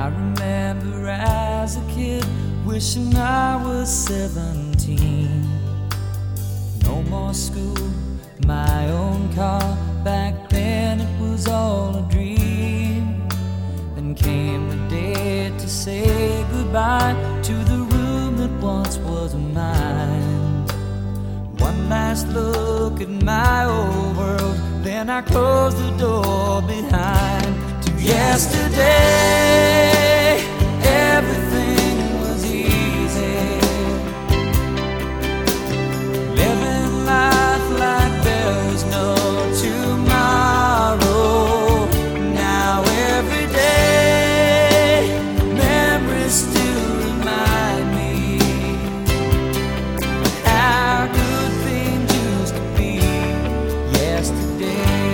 remember as a kid wishing I was 17. No more school, my own car. Back then it was all a dream. Then came the day to say goodbye to the room that once was mine. One last look at my old world, then I closed the door behind. To yesterday, everything was easy. Living life like there was no tomorrow. Now every day, memories still remind me how good things used to be yesterday.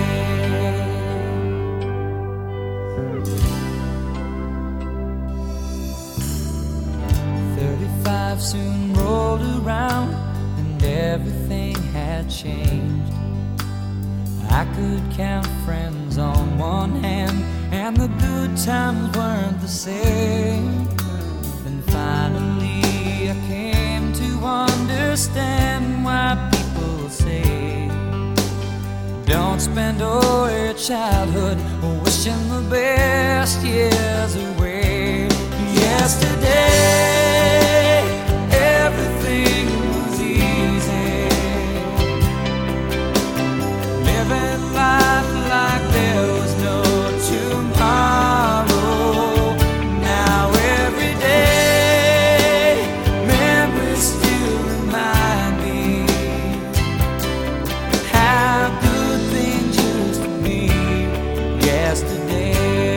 35 soon rolled around and everything had changed. I could count friends on one hand, and the good times weren't the same. Then finally I came to understand why people say don't spend all your childhood wishing the best years away. Yesterday, everything was easy. Living life like there was no tomorrow. Now every day, memories still remind me how good things used to be yesterday.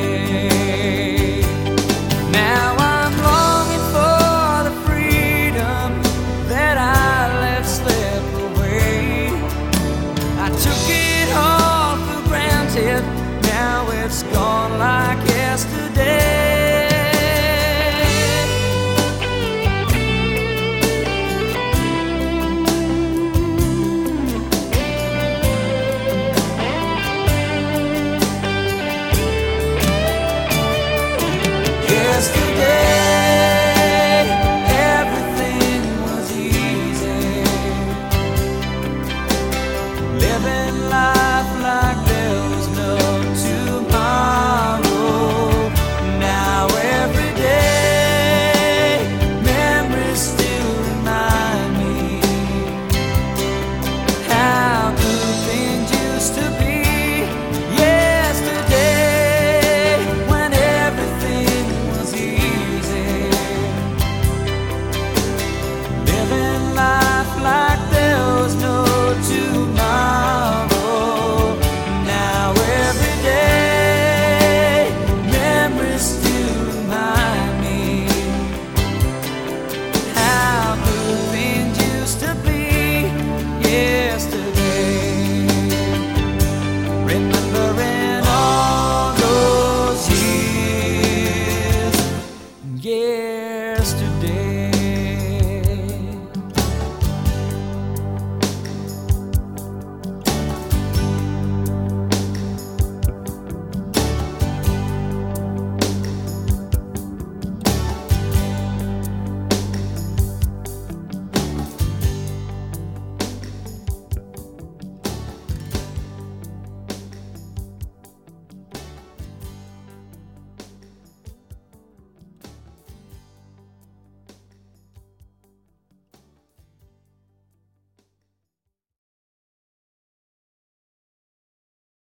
Now I'm longing for the freedom that I let slip away. I took it all for granted, now it's gone like yesterday. Yesterday,